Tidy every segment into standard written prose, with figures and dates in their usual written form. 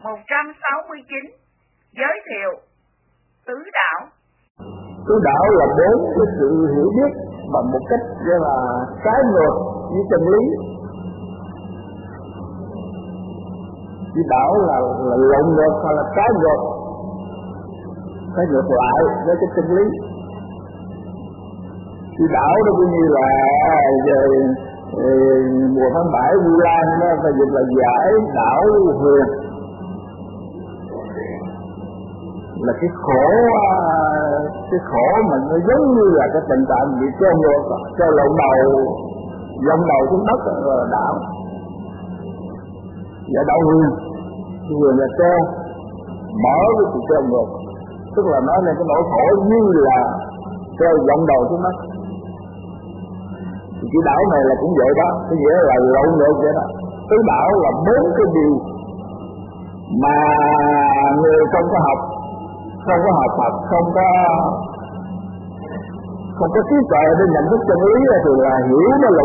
169. Giới thiệu tứ đạo. Tứ đạo là bốn cái sự hiểu biết bằng một cách gọi là trái ngược với chân lý. Tứ đạo là lộn ngược hoặc là trái ngược lại với cái chân lý. Tứ đạo đó cũng như là mùa tháng 7 Vu Lan đó phải dịch là giải đảo huyền, là cái khổ mà nó giống như là cái tình trạng bị treo ngược, treo lộn đầu, vòng đầu xuống đất rồi là đảo. Và đảo huyền là treo, mở cái sự treo ngược, tức là nói lên cái nỗi khổ như là treo vòng đầu xuống đất. Thì cái đảo này là cũng vậy đó, cái nghĩa là lộn ngược vậy đó. Tứ đảo là bốn cái điều mà người không có học Phật, không có trí tuệ để nhận thức chân lý thì là hiểu nó lộn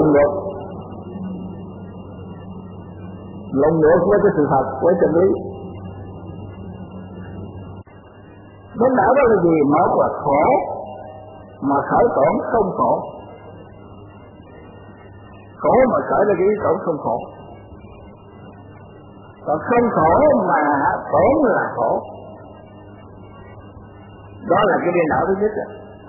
ngược với cái sự thật của chân lý. Bốn đảo đó là gì? Một là khổ mà khởi tổn không khổ, khổ mà khởi ra cái ý tưởng không khổ, còn không khổ mà tổn là khổ. Đó là cái điên đảo thứ nhất.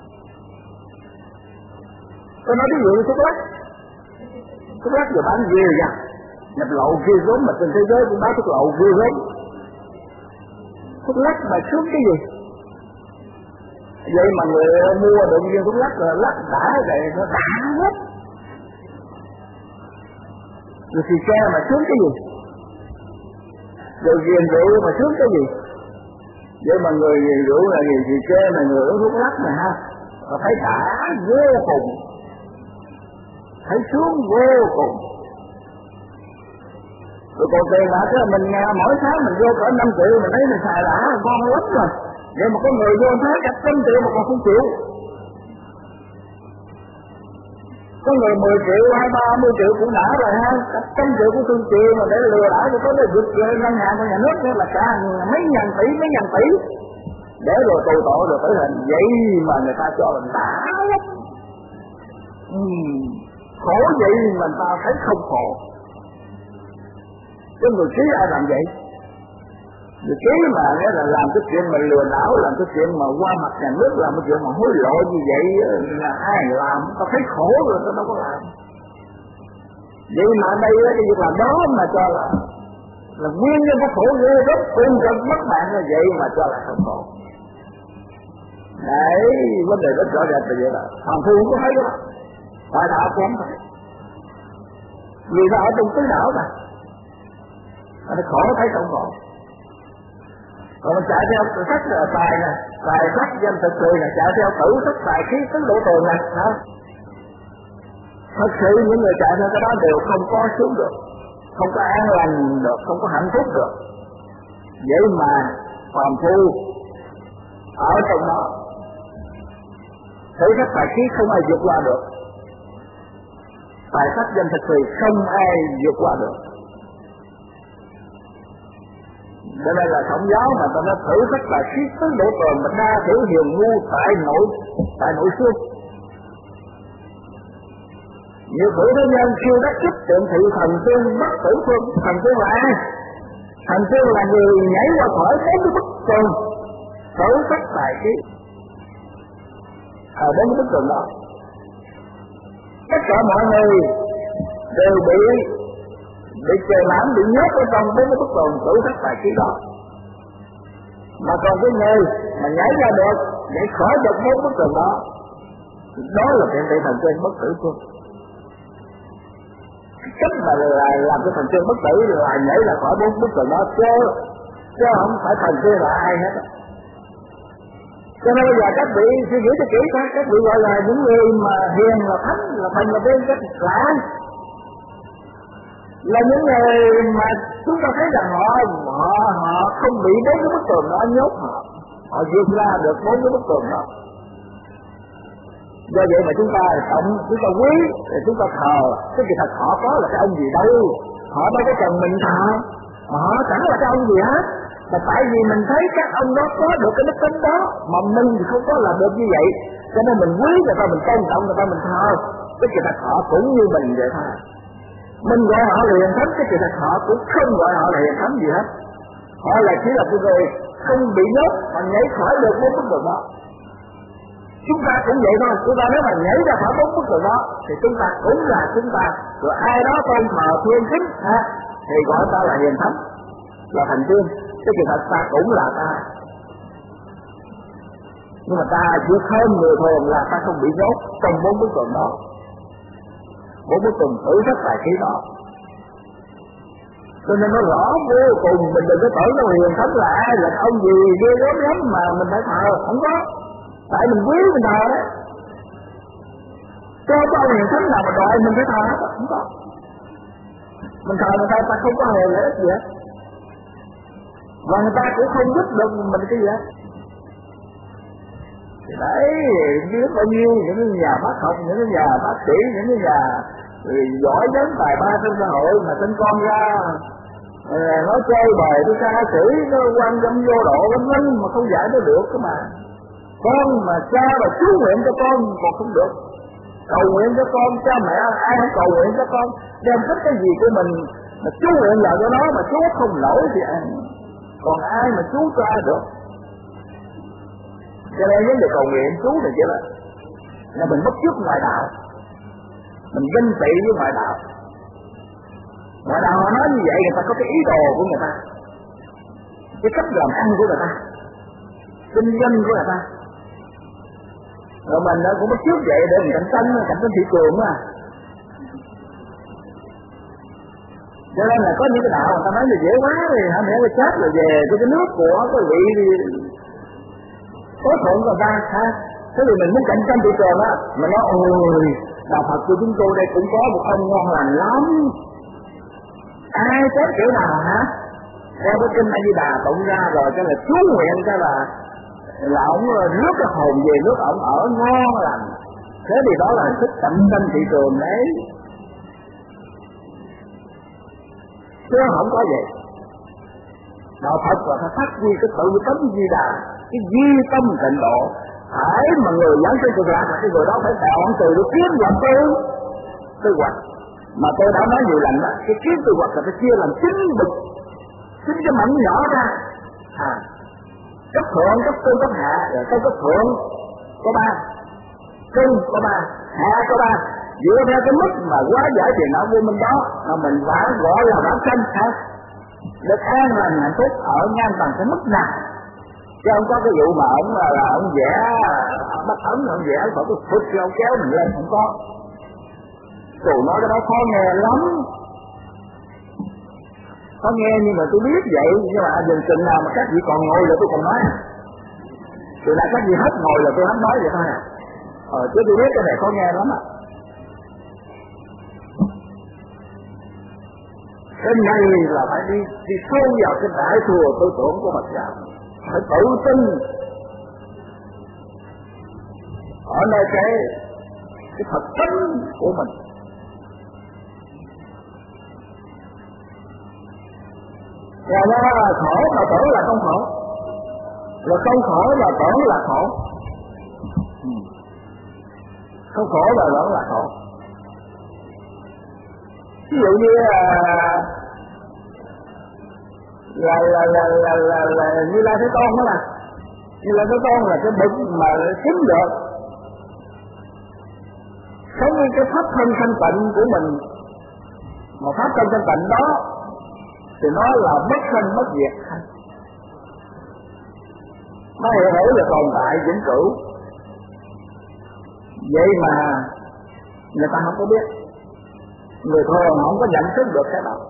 Tôi nói ví dụ như thuốc lắc giờ bán ghê ra, nhập lậu ghê gớm mà trên thế giới cũng bán thuốc lậu ghê gớm. Thuốc lắc mà sướng cái gì? Vậy mà người mua được viên thuốc lắc là lắc đã vậy, nó đã hết. Rồi xì ke mà sướng cái gì? Rồi ghiền rượu mà sướng cái gì? Vậy mà người ghiền rượu là ghiền xì ke mà người uống thuốc lắc này ha, và thấy đã vô cùng, thấy sướng vô cùng. Rồi còn tiền bạc đó mình mỗi tháng mình vô cỡ 5 triệu mình thấy mình xài đã ngon lắm rồi. Vậy mà có người vô tháng cả 100 triệu mà còn không chịu. Có người 10 triệu, 20-30 triệu cũng đã rồi ha, cả 100 triệu cũng không chịu mà để lừa đảo cho có để vượt về ngân hàng của nhà nước nữa là cả mấy ngàn tỷ để rồi tù tội rồi tử hình. Vậy mà người ta cho mình đã lắm. Khổ vậy mà người ta thấy không khổ. Cái người trí ai làm vậy? Người trí mà nghĩa là làm cái chuyện mà lừa đảo, làm cái chuyện mà qua mặt nhà nước, làm cái chuyện mà hối lộ như vậy là ai làm? Tao thấy khổ rồi tao đâu có làm. Vậy mà đây cái việc làm đó mà cho là nguyên nhân của khổ ghê rất cùng cực mất bạn là vậy mà cho là không khổ. Đấy, vấn đề rất rõ rệt là vậy đó. Thằng Thu cũng có thấy đó, tại đạo cũng không thấy. Vì nó ở trong tứ đảo mà nó khổ thấy không khổ. Còn mình chạy theo tự sách là tài nè, tài sách danh thực sự là chạy theo tử sách tài khí tứ độ tồn nè, hả? Thật sự những người chạy theo cái đó đều không có xuống được, không có an lành được, không có hạnh phúc được. Vậy mà phàm phu ở trong đó thử thách tài khí không ai vượt qua được, tài sách danh thực thì không ai vượt qua được. Cho nên là Thống giáo mà ta nói thử thách tài khí tứ độ tồn mà đa thử hiền ngu tại nội xương. Nhiều thử thế nhân siêu đắc chức tượng thị thần tiên bất tử phương. Thần tiên là ai? Thần tiên là người nhảy qua khỏi bốn cái bức tường thử thách tài khí ở bốn cái bức tường đó. Tất cả mọi người đều bị trời lãm, bị nhốt ở trong bốn cái bức tường thử thách tài khí đó. Mà còn cái người mà nhảy ra được, nhảy khỏi được bốn bức tường đó, đó là tượng thị thần tiên bất tử phương. Cách mà làm cái thần tiên bất tử là nhảy ra khỏi bốn bức tường đó, chứ không phải thần tiên là ai hết. Cho nên bây giờ các vị suy nghĩ cho kỹ khác, các vị gọi là những người mà hiền là thánh, là thần là tiên, rất lạ. Là những người mà chúng ta thấy rằng họ không bị bốn cái bức tường đó nhốt họ vượt ra được bốn cái bức tường đó. Do vậy mà chúng ta trọng, chúng ta quý, chúng ta thờ, cái gì thật họ có là cái ông gì đâu, họ đâu có cần mình thờ, mà họ chẳng là cái ông gì hết, mà tại vì mình thấy các ông đó có được cái đức tính đó mà mình thì không có làm được như vậy, cho nên mình quý người ta, mình tôn trọng người ta, mình thờ cái người ta họ cũng như mình vậy thôi. Mình gọi họ là hiền thánh, cái người ta họ cũng không gọi họ là hiền thánh gì hết. Họ là chỉ là cái người không bị nhốt mà nhảy khỏi được bốn bức tường đó. Chúng ta cũng vậy thôi, chúng ta nếu mà nhảy ra khỏi bốn bức tường đó thì chúng ta cũng là chúng ta, rồi ai đó tôn thờ thiên kính thì gọi ta là hiền thánh, là thành tiên. Cái chuyện thật ta cũng là ta, nhưng mà ta chỉ hơn người thường là ta không bị nhốt trong bốn bức tường đó, bốn bức tường thử rất tài khí đó. Cho nên nó rõ vô cùng, mình đừng có tưởng nó hiền thánh là ai là ông gì ghê gớm lắm mà mình phải thờ, không có. Tại mình quý mình thờ đấy, cho ông hiền thánh nào mà đòi mình phải thờ, không có. Mình thờ người ta, ta không có hề lợi ích gì hết, và người ta cũng không giúp được mình cái gì hết. Thì đấy, biết bao nhiêu những nhà bác học, những nhà bác sĩ, những nhà giỏi đến tài ba trong xã hội mà sinh con ra nó chơi bời đi ca sĩ, nó quan tâm vô độ lắm mà không giải nó được cơ mà. Con mà cha mà chú nguyện cho con còn không được, cầu nguyện cho con, cha mẹ ai không cầu nguyện cho con, đem hết cái gì của mình mà chú nguyện lại cho nó mà chú không nổi thì còn ai mà chú cho ai được. Cho nên vấn đề cầu nguyện chú này chỉ là mình bất chấp ngoại đạo, mình ganh tị với ngoại đạo. Ngoại đạo họ nói như vậy, người ta có cái ý đồ của người ta, cái cách làm ăn của người ta, kinh doanh của người ta, rồi mình cũng bất chấp vậy để mình cạnh tranh thị trường á. Cho nên là có những cái đạo người ta nói là dễ quá thì hả mẹ cái chết rồi về cái nước của cái vị đi có thuận người ta ha. Thế thì mình muốn cạnh tranh thị trường á, mình nói ôi đạo Phật của chúng tôi đây cũng có một ông ngon lành lắm, ai chết kiểu nào hả? Theo cái kinh A Di Đà tụng ra rồi cái là chú nguyện cái là ông rước cái hồn về nước ông ở ngon lành. Thế thì đó là thích cạnh tranh thị trường đấy, chứ không có vậy. Đạo Phật là phải phát huy cái tự tánh Di Đà, cái duy tâm tịnh độ. Phải mà người giảng sinh cực lạc là cái người đó phải chọn từ để kiếm làm tư hoạch. Mà tôi đã nói nhiều lần đó, cái kiếm tư hoạch là phải chia làm 9 bậc, 9 cái mảnh nhỏ ra. Cấp thượng, cấp tư, cấp hạ, rồi tới cấp thượng có 3, trung có 3, hạ có 3. Dựa theo cái mức mà quá giải tiền não vô minh đó mà mình phải gọi là bản thân được an lành hạnh phúc ở ngang bằng cái mức nào. Chứ không có cái vụ mà ông là ông vẽ bắt ấn, ông vẽ phải cái phút cho ông kéo mình lên, không có. Rồi nói cái đó khó nghe lắm, khó nghe nhưng mà tôi biết vậy. Nhưng mà dừng chừng nào mà các vị còn ngồi là tôi còn nói, từ là các vị hết ngồi là tôi hết nói vậy thôi chứ tôi biết cái này khó nghe lắm Cái này là phải đi sâu vào cái đại thừa tư tưởng của Phật giáo, phải tự tin ở nơi cái thật tánh của mình. Và nó là khổ mà tưởng là không khổ, là không khổ mà tưởng là khổ, không khổ mà tưởng là khổ. Ví dụ như là Như Lai Thế Tôn đó là Như Lai Thế Tôn là cái bậc mà kiếm được sống như cái pháp thân thanh tịnh của mình, mà pháp thân thanh tịnh đó thì nó là bất sanh bất diệt, nó hiện hữu là tồn tại vĩnh cửu. Vậy mà người ta không có biết, người thường không có nhận thức được cái đó.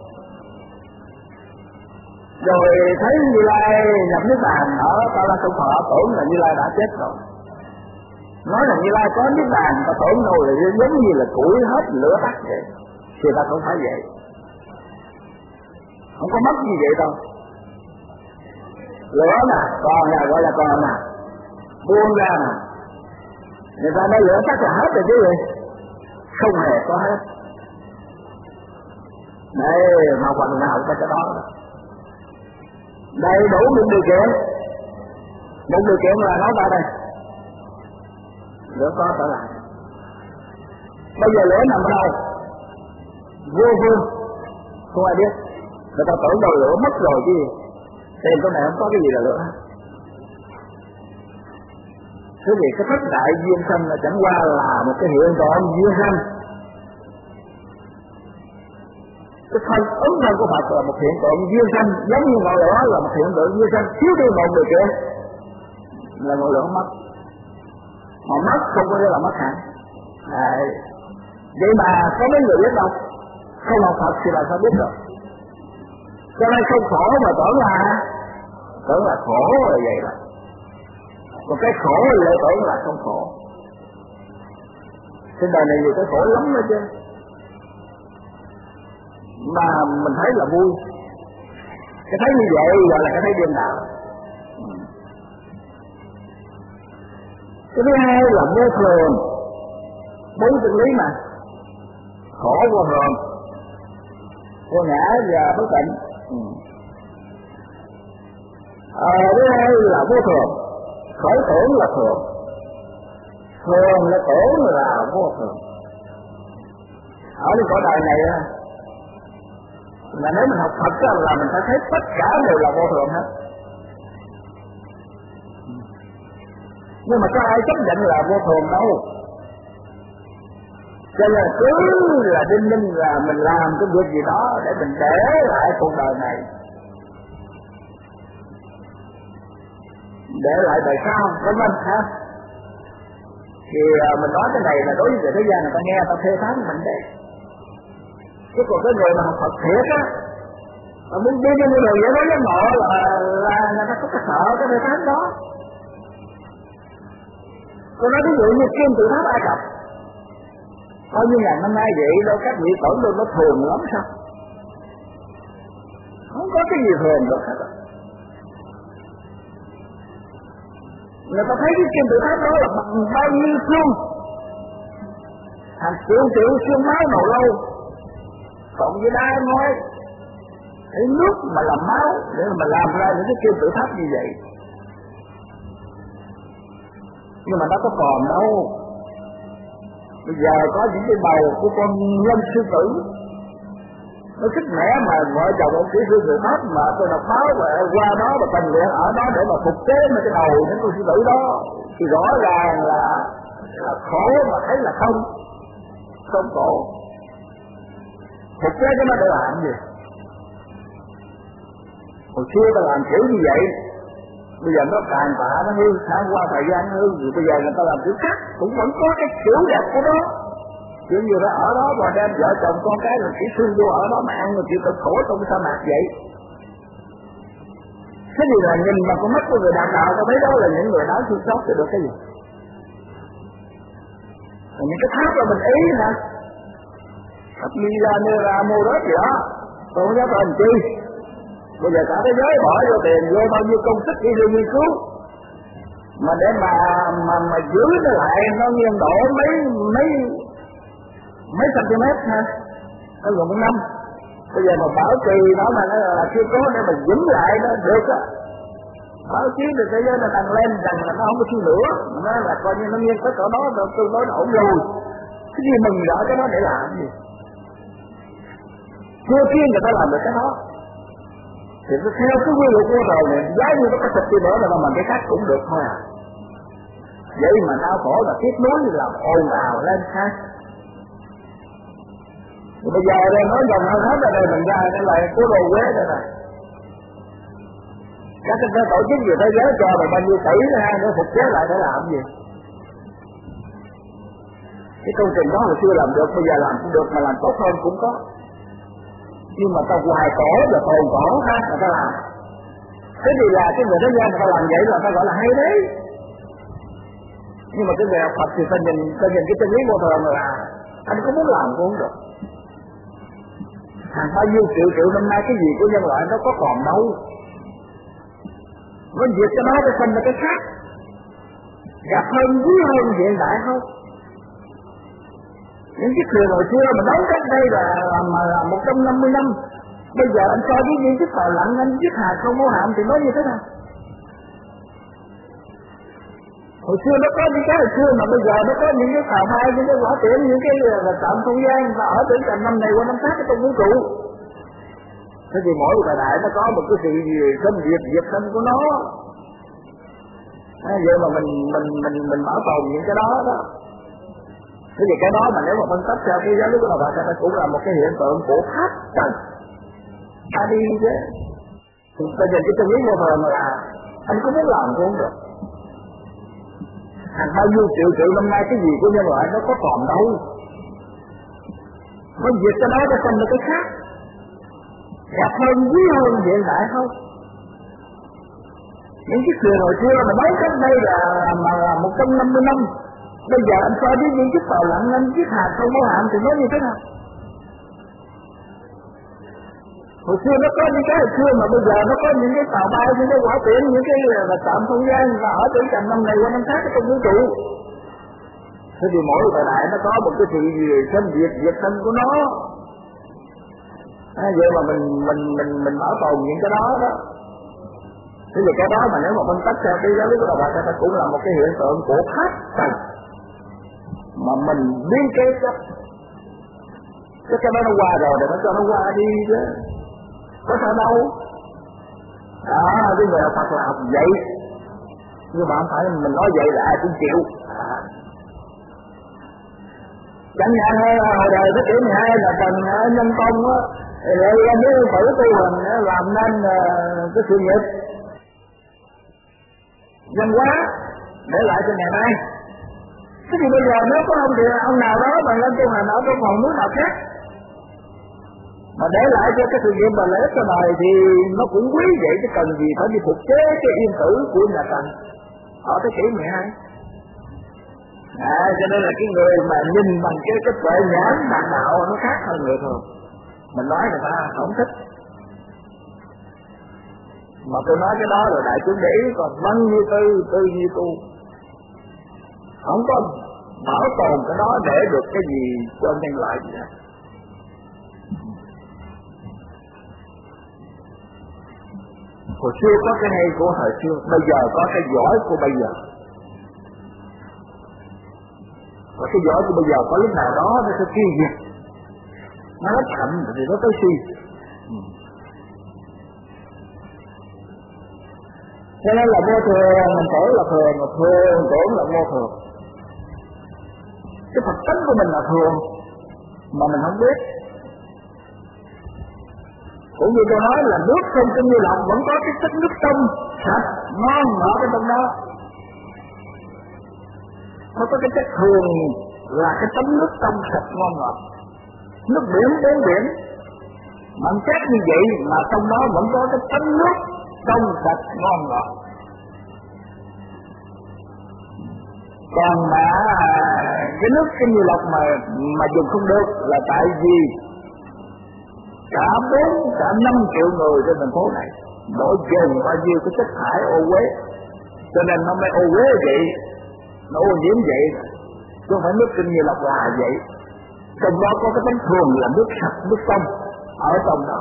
Rồi thấy Như Lai nhập niết bàn ở Cao Lăng Sông Thọ, tưởng là Như Lai đã chết rồi. Nói là Như Lai có niết bàn, ta tưởng đâu là giống như là củi hết lửa tắt vậy. Thì ta không phải vậy, không có mất như vậy đâu. Lửa nè, còn nè, gọi là còn nè, buông ra nè, người ta nói lửa tắt là hết rồi chứ gì, không hề có hết. Đây mà phần nào có cái đó. đầy đủ một điều kiện. Một điều kiện là nói ta đây, lửa có trở lại. Bây giờ lửa nằm ở đâu? Vô phương, không ai biết. Người ta tưởng đâu lửa mất rồi chứ tìm chỗ này không có cái gì là lửa. Thế thì cái thất đại duyên sanh là chẳng qua là một cái hiện tượng duyên sanh. Cái thân ứng thân của Phật là một hiện tượng duyên sanh, giống như ngọn lửa là một hiện tượng duyên sanh. Thiếu đi một điều kiện là ngọn lửa mất. Mà mất không có nghĩa là mất hẳn. Vậy mà có mấy người biết đâu, không học Phật thì là sao biết được. Cho nên không khổ mà tưởng là khổ là vậy đó. Còn cái khổ lại tưởng là không khổ. Trên đời này nhiều cái khổ lắm đó chứ, mà mình thấy là vui. Cái thấy như vậy gọi là cái thấy điên đạo. Cái thứ hai là vô thường. Bốn chân lý mà, khổ vô thường, vô ngã và bất tịnh. Thứ hai là vô thường. Khởi tưởng là thường, thường là tưởng là vô thường. Ở cái cõi đời này là nếu mình học Phật là mình phải thấy tất cả đều là vô thường hết. Nhưng mà có ai chấp nhận là vô thường đâu. Cho nên cứ là đinh ninh là mình làm cái việc gì đó để mình để lại cuộc đời này, để lại đời sau của mình ha. Thì mình nói cái này là đối với người thế gian người ta nghe người ta phê phán mình đấy. Chứ còn cái người mà học Phật thiệt á, mà muốn đi như người vậy đó với ngộ là người ta có cái sợ cái phê phán đó. Tôi nói ví dụ như kim tự tháp Ai Cập, bao nhiêu ngàn năm nay vậy đâu các vị tưởng đâu nó thường lắm sao? Không có cái gì thường được hết. Người ta thấy cái kim tự tháp đó là bằng bao nhiêu xương, hàng triệu triệu xương máu màu lâu, cộng với đá nói cái nước mà làm máu để mà làm ra những cái kim tự tháp như vậy. Nhưng mà nó có còn đâu. Bây giờ có những cái bầu của con nhân sư tử, nó thích mẻ mà vợ chồng ông kỹ sư tự tháp mà tôi đọc báo và qua đó và tình nguyện ở đó để mà phục chế mà cái đầu những con sư tử đó, thì rõ ràng là khổ mà thấy là không khổ. Phục chế cái nó để làm gì? Hồi xưa ta làm kiểu như vậy, bây giờ nó tàn tạ, nó hư, tháng qua thời gian hư, rồi bây giờ người ta làm kiểu khác, cũng vẫn có cái kiểu đẹp của nó. Kiểu như là ở đó mà đem vợ chồng con cái rồi kỹ sư vô ở đó mà ăn rồi chịu cực khổ trong sa mạc vậy. Thế thì là nhìn mà con mắt của người đàn đạo, ta thấy đó là những người nói thương xót thì được cái gì? Rồi những cái tháp là mình ý hả? Tháp Mira, Nera, mua đó gì đó, tôi không dám làm chi. Bây giờ cả thế giới bỏ vô tiền, vô bao nhiêu công sức đi nghiên cứu, mà để mà giữ nó lại nó nghiêng đổ mấy cm ha, nó gần 1 năm. Bây giờ mà bảo trì nó mà nó là chưa có để mà giữ lại nó được á. Báo chí được thế giới nó tăng lên rằng là nó không có chi nữa, nó là coi như nó nghiêng tới cỡ đó rồi tương đối nó ổn rồi. Cái gì mừng rỡ cái đó để làm gì? Chưa tiên người ta làm được cái đó. Thì nó theo cái quy luật vô thường này, giá như nó có thịt đi nữa là mà cái khác cũng được thôi à. Vậy mà đau khổ là tiếp nối làm ồn ào lên khác. Thì bây giờ đây nói dòng hơn hết ở đây mình ra cái này của đồ quế đây này. Các cái tổ chức gì thế giới cho mình bao nhiêu tỷ ha để phục chế lại để làm gì? Cái công trình đó hồi xưa làm được, bây giờ làm cũng được mà làm tốt hơn cũng có. Nhưng mà ta hoài cổ và tồn cổ ha, người ta làm. Thế thì là cái người thế gian người ta làm vậy là ta gọi là hay đấy. Nhưng mà cái người học Phật thì ta nhìn cái chân lý vô thường là anh có muốn làm cũng không được. Hàng bao nhiêu triệu năm nay cái gì của nhân loại nó có còn đâu. Nó diệt cho nó để sinh ra cái khác, gặp hơn quý hơn hiện đại không. Những chiếc thuyền hồi xưa mà đóng cách đây là 150 năm, Bây giờ anh so với những cái tờ lặng anh giết hà không mô hạm thì nói như thế nào? Hồi xưa nó có những cái hồi xưa mà bây giờ nó có những cái tàu bay, những cái quả tiễn, những cái là trạm không gian và ở trên tầm năm này qua năm khác cái trong vũ trụ. Thế thì mỗi thời đại nó có một cái sự sinh diệt sinh của nó. Vậy mà mình bảo tồn những cái đó đó. Thế thì cái đó mà nếu mà phân tích theo cái giáo lý của Phật nó cũng là một cái hiện tượng của pháp trần. Ta đi chứ. Bây giờ cái chân lý vô thường là anh có muốn làm cũng không được. Hàng bao nhiêu triệu năm nay cái gì của nhân loại nó có còn đâu. Nó diệt cái đó nó không được cái khác. Đẹp hơn, quý hơn hiện đại không? Những cái thuyền hồi xưa mà nói cách đây là 150 năm. Bây giờ anh so với những chiếc tàu lặng anh chiếc hạt không mô hạm thì nói như thế nào? Hồi xưa nó có những cái hồi xưa mà bây giờ nó có những cái tàu bay, những cái quả tiễn, những cái là trạm không gian và ở trên tầm năm này qua năm khác trong vũ trụ. Thế thì mỗi thời đại nó có một cái sự sinh diệt sinh của nó. Vậy mà mình bảo tồn những cái đó đó. Thế thì cái đó mà nếu mà phân tích theo cái giáo lý của Đạo Phật nó cũng là một cái hiện tượng của pháp trần mà mình biến kế chấp. Cái đó nó qua rồi thì nó cho nó qua đi chứ. Có sao đâu. Đó, cái người Đạo Phật là học vậy. Nhưng mà không phải mình nói vậy là ai cũng chịu. Chẳng hạn hồi đời thế kỷ 12 là Trần Nhân Tông á, lại muốn tự tu hành làm nên cái sự nghiệp văn hóa để lại cho ngày nay. Thế thì bây giờ nếu có ông nào đó mà lên tu hành ở trong phòng núi nào khác mà để lại cho cái sự nghiệp mà lễ cho đời thì nó cũng quý vậy, chứ cần gì phải đi phục chế cái yên tử của nhà Trần ở thế kỷ 12. Cho nên là cái người mà nhìn bằng cái tuệ nhãn bạn đạo nó khác hơn người thường. Mình nói người ta không thích. Mà tôi nói cái đó rồi đại chúng để ý, còn văn như tư như tu. Không có bảo tồn cái đó để được cái gì cho nhân loại gì hết. Hồi xưa có cái hay của hồi xưa, bây giờ có cái giỏi của bây giờ. Và cái giỏi của bây giờ có lúc nào đó nó sẽ suy diệt. Nó hết chậm thì nó tới suy. Cho nên là vô thường, mình tưởng là thường, mà thường tưởng là vô thường. Cái thật tính của mình là thường, mà mình không biết. Cũng như tôi nói là nước sông Kinh Như Lộc vẫn có cái chất nước sông sạch, ngon ngọt ở trong đó. Nó có cái chất thường là cái tấm nước trong sạch ngon ngọt. Nước biển đến biển mặn chát như vậy mà trong đó vẫn có cái tấm nước trong sạch ngon ngọt. Còn mà cái nước Kinh Như Lộc mà dùng không được là tại vì cả 5 triệu người trên thành phố này đổ dồn bao nhiêu cái chất thải ô uế, cho nên nó mới ô uế vậy, nó ô nhiễm vậy, chứ không phải nước Kinh Như Lộc là vậy. Trong đó có cái tấm thường là nước sạch, nước sông ở trong đó.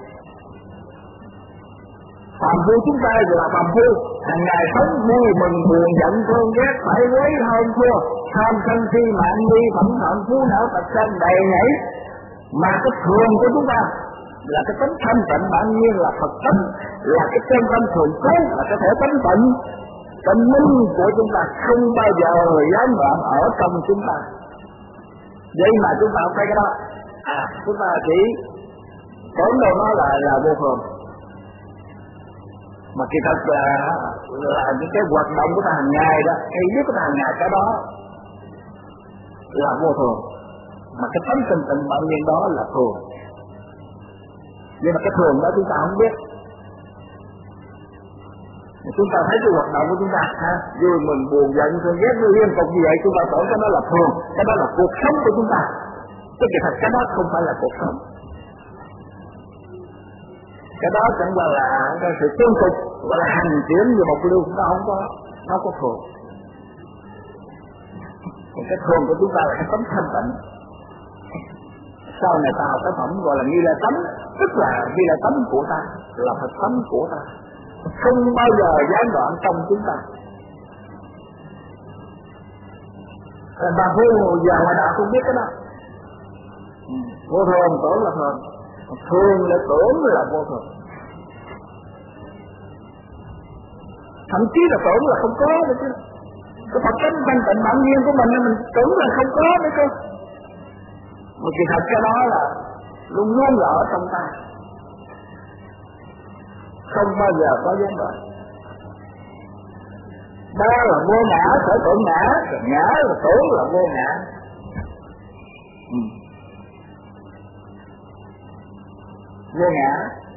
Phàm phu chúng ta là phàm phu, hàng ngày sống vui mừng buồn giận thương ghét phải quấy hơn thua, tham sân si mạng nghi phẫn hận phú não tật sanh đầy nhảy. Mà cái thường của chúng ta là cái tánh thanh tịnh bản nhiên, là Phật tánh, là cái chân tâm thường trú, là cái thể tánh tịnh tâm minh của chúng ta không bao giờ gián đoạn ở trong chúng ta. Vậy mà chúng ta không thấy cái đó. Chúng ta chỉ tưởng đâu nó là vô thường. Mà kỳ thật là những cái hoạt động của ta hàng ngày đó, cái ý của ta hàng ngày cái đó là vô thường. Mà cái tánh tình tịnh bản nhiên đó là thường. Nhưng mà cái thường đó chúng ta không biết. Chúng ta thấy cái hoạt động của chúng ta vui mừng buồn giận thương ghét như liên tục như vậy, chúng ta tưởng cái đó là thường, cái đó là cuộc sống của chúng ta. Chứ kỳ thật cái đó không phải là cuộc sống. Cái đó chẳng qua là cái sự tương tục, gọi là hành chuyển như một lưu, nó không có thường. Còn cái thường của chúng ta là cái tấm thanh tịnh. Sau này ta học cái phẩm gọi là nghi lễ tánh, tức là vì là tánh của ta, là Phật tánh của ta, không bao giờ gián đoạn trong chúng ta. Bà phu giờ ngoài đạo không biết cái đó. Vô thường tưởng là thường, thường là tưởng là vô thường. Thậm chí là tưởng là không có nữa chứ. Cái Phật tánh thanh tịnh bản nhiên của mình tưởng là không có nữa cơ. Mà kỳ thật cái đó là luôn luôn là ở trong ta, không bao giờ có gián đoạn. Đó là vô ngã, sở tưởng ngã, ngã là tưởng là vô ngã. Vô ngã,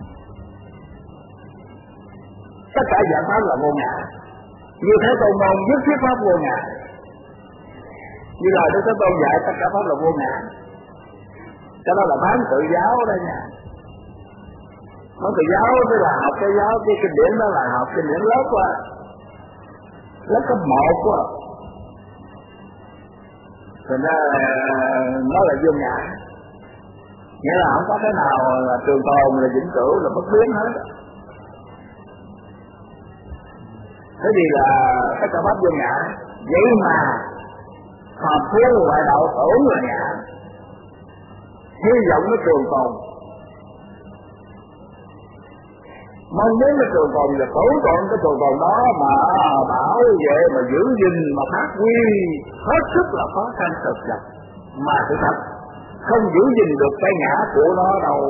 tất cả dạng pháp là vô ngã. Như Thế Tôn mong nhất thiết pháp vô ngã. Như lời Đức Thế Tôn dạy tất cả pháp là vô ngã. Cái đó là bán tự giáo đó nha. Bán tự giáo tức là học cái giáo, cái kinh điển đó là học kinh điển lớp quá, lớp cấp 1 quá. Thành ra nó là vô ngã, nghĩa là không có cái nào là trường tồn, là vĩnh cửu, là bất biến hết. Thế thì là tất cả pháp vô ngã. Vậy mà phàm phu ngoại đạo tưởng là ngã, hy vọng nó trường tồn, mong muốn cái trường tồn và tổ tồn cái trường tồn đó mà bảo vệ mà giữ gìn mà phát huy hết sức là khó khăn thực vật. Mà sự thật không giữ gìn được cái ngã của nó đâu.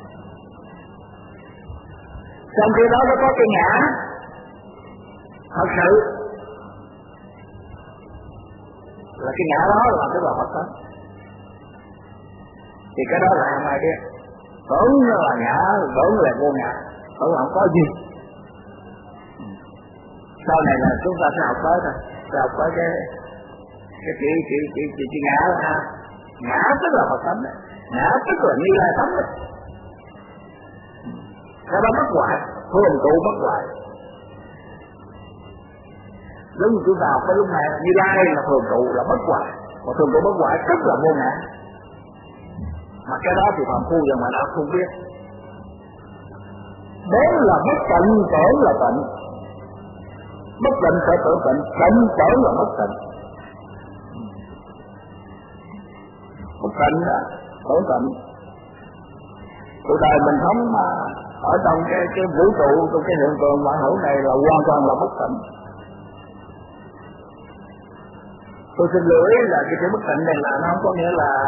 Trong khi đó nó có cái ngã thật sự, là cái ngã đó là tức là Phật tánh. Thì cái đó là không ai biết. Tưởng là ngã, tưởng là vô ngã, tưởng là không có gì. Sau này là chúng ta sẽ học tới thôi, sẽ học tới cái ngã là ngã tức là Phật tánh đấy, ngã tức là Như Lai tánh đấy. Cái đó bất hoại, thường trụ bất hoại. Giống như chúng ta học cái lúc này, Như Lai là thường trụ là bất hoại, và thường trụ bất hoại tức là vô ngã. Mà cái đó thì phàm phu và ngoại đạo không biết. Đấy là bất tịnh, tưởng là tịnh. Bất tịnh sẽ tưởng tịnh, tịnh tưởng là bất tịnh. Bất tịnh là tưởng tịnh. Cuộc đời mình sống mà ở trong cái vũ trụ, trong cái hiện tượng ngoại hữu này là hoàn toàn là bất tịnh. Tôi xin lưu ý là cái bất tịnh này là nó không có nghĩa là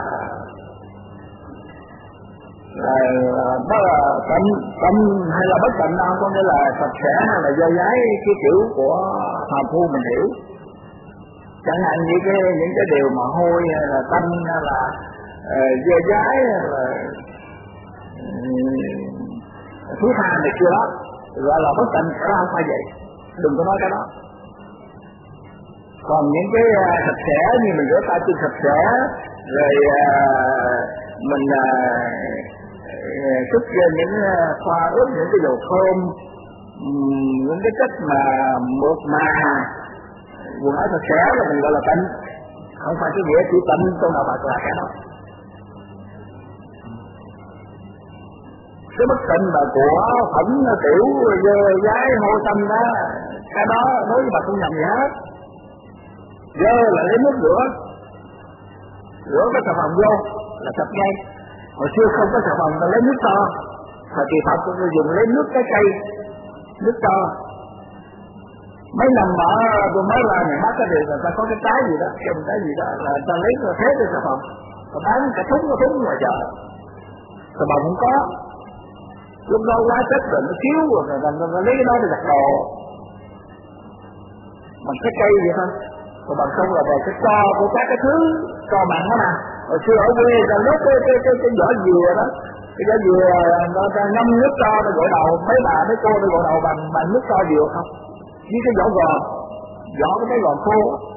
đó là tịnh hay là bất tịnh, đâu có nghĩa là sạch sẽ hay là dơ dái cái kiểu của phàm phu mình hiểu. Chẳng hạn như những cái điều mà hôi hay là tanh hay là dơ dái hay là thứ tha này kia đó gọi là bất tịnh, cái đó không phải vậy, đừng có nói cái đó. Còn những cái sạch sẽ như mình rửa tay chân sạch sẽ, rồi mình xuất ra những khoa ướp những cái dầu thơm, những cái chất mà mượt mà, quần áo sạch sẽ là mình gọi là tịnh. Không phải cái nghĩa chỉ tịnh trong đạo Phật là cái đó. Cái bất tịnh mà của phẫn tiểu dơ dái hôi tâm đó, cái đó đối với bà không nhầm gì hết. Dơ là lấy nước rửa cái xà phòng vô là sạch ngay. Hồi xưa không có xà phòng ta lấy nước to, thời kỳ Phật tôi dùng lấy nước trái cây, nước to. Mấy năm mà tôi mới ra miền Bắc cái điều người ta có cái trái gì đó, cái gì đó là ta lấy nó thế cho xà phòng, ta bán cả thúng ngoài chợ, xà phòng không có. Lúc đó quá chất rồi nó thiếu rồi, nó lấy cái đó để giặt đồ bằng cái cây vậy thôi. Còn bằng không là về cái cho của các cái thứ cho mặn đó nè. Hồi xưa ở quê ta lúc cái vỏ dừa đó, cái vỏ dừa nó ngâm nước cho nó gội đầu, mấy bà mấy cô nó gội đầu bằng nước cho dừa không, với cái vỏ gòn, vỏ cái gòn khô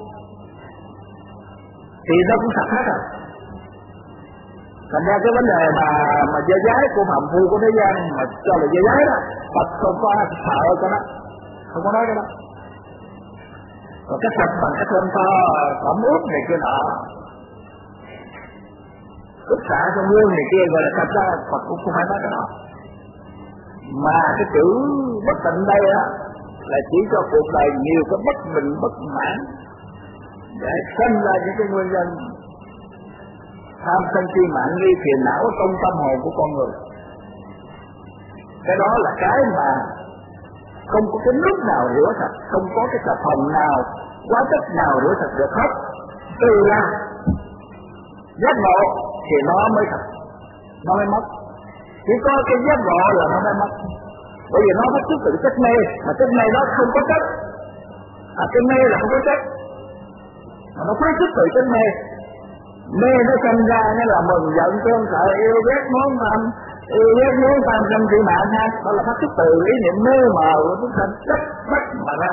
thì nó cũng sạch hết rồi. Thành ra cái vấn đề mà dơ dái của phàm phu của thế gian mà cho là dơ dái đó, Phật không có sợ cho nó, không có nói cái đó. Còn cái sạch bằng cái thơm tho, tẩm ướp này kia nọ, cúp xạ trong hương này kia gọi là thật ra Phật cũng không phải nói cái đó. Mà cái chữ bất tịnh đây á là chỉ cho cuộc đời nhiều cái bất bình bất mãn để sinh ra những cái nguyên nhân tham sân si mạn nghi phiền não trong tâm hồn của con người. Cái đó là cái mà không có cái nước nào rửa sạch, không có cái xà phòng nào, hóa chất nào rửa sạch được hết. Từ ra giác ngộ thì nó mới thật, nó mới mất. Chỉ có cái giác ngộ là nó mới mất. Bởi vì nó phát xuất từ chất mê, mà chất mê đó không có chất. Cái mê là không có chất, mà nó phát xuất từ chất mê. Mê nó sinh ra nên là mừng giận cơn sợ yêu ghét món ăn, yêu ghét muốn tham sân si mạn ha, đó là phát xuất từ ý niệm mê mờ của chúng sanh chất bất mà ra.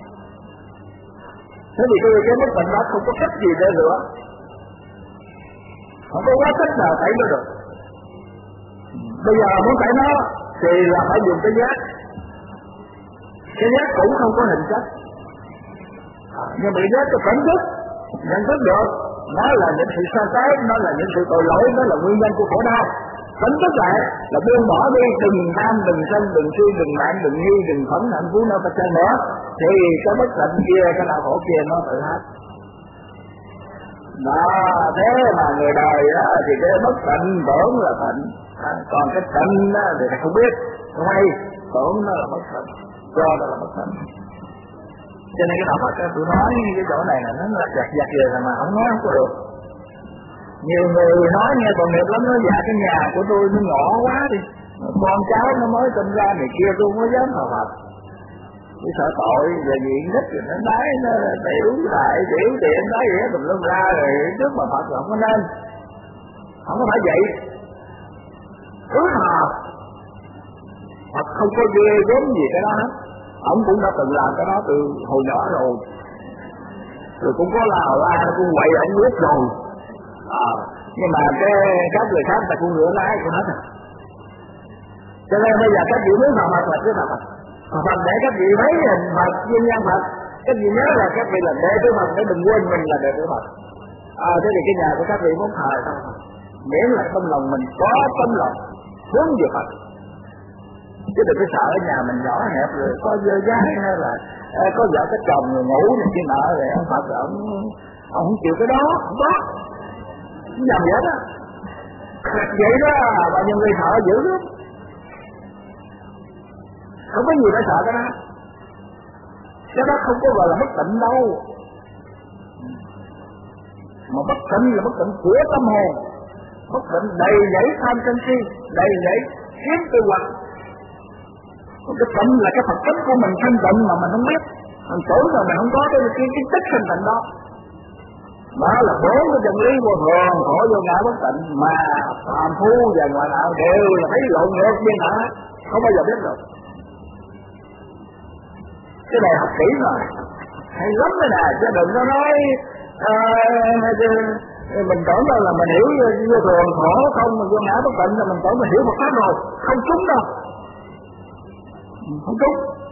Thế thì cái bất bệnh đó không có cách gì để rửa, không có quá chất nào tẩy nó được. Bây giờ muốn tẩy nó thì là phải dùng cái giác. Cái giác cũng không có hình chất, nhưng bị giác cái phẩm chất nhận thức được. Nó là những sự sai trái, nó là những sự tội lỗi, nó là nguyên nhân của khổ đau. Tính tức lại là buông bỏ đi, đừng tham, đừng sân, đừng si, đừng mạn, đừng nghi, đừng phẫn hận phú nó phải chân nữa. Thì cái bất tịnh kia, cái đau khổ kia nó tự hết. Đó, thế mà người đời đó, thì cái bất tịnh tưởng là tịnh, còn cái tịnh đó, thì không biết, không hay, tưởng nó là bất tịnh, cho nó là bất tịnh. Cho nên cái đạo Phật tôi nói cái chỗ này là nó giặt về mà không nói không có được. Nhiều người nói nghe tội nghiệp lắm, nó dạ cái nhà của tôi nó nhỏ quá đi, con cháu nó mới sinh ra này kia tôi không có dám thờ Phật. Tôi sợ tội, về diện nhất thì nó nói nó tiểu lại, tiểu tiện nói vậy tùm lum ra rồi trước mà Phật không có nên. Không có phải vậy. Cứ hợp Phật không có ghê gớm gì cái đó hết. Ông cũng đã từng làm cái đó từ hồi nhỏ rồi. Rồi cũng có lào la, nó cũng quậy ông biết rồi. Nhưng mà các người khác ta cũng rửa lái của hết rồi. Cho nên bây giờ các vị muốn thờ Phật là cứ thờ Phật. Phật để các vị thấy hình Phật, nhân gian Phật. Các vị nhớ là các vị là đệ tử Phật, để đừng quên mình là đệ tử Phật. Thế thì cái nhà của các vị muốn thờ sao? Miễn là trong lòng mình có tâm lòng hướng về Phật. Chứ đừng có sợ ở nhà mình nhỏ hẹp rồi có dơ dái hay là có vợ có chồng rồi ngủ này kia nọ rồi ông Phật ông không chịu cái đó, không có. Không nhầm vậy đó. Vậy đó bao nhiêu người sợ dữ lắm. Không có gì phải sợ cái đó. Cái đó không có gọi là bất tịnh đâu. Mà bất tịnh là bất tịnh của tâm hồn. Bất tịnh đầy dẫy tham sân si, đầy dẫy kiếm tư hoạch. Cái tịnh là cái Phật tính của mình thanh tịnh mà mình không biết. Mình tưởng là mình không có cái tích thanh tịnh đó. Đó là bốn cái chân lý vô thường, khổ vô ngã bất tịnh mà phàm phu và ngoại đạo đều là thấy lộn ngược với ngã, không bao giờ biết được. Cái này học kỹ rồi, hay lắm cái này, chứ đừng có nói mình tưởng là mình hiểu vô thường khổ không, mình vô ngã bất tịnh là mình tưởng mình hiểu Phật pháp rồi, không trúng đâu, không trúng.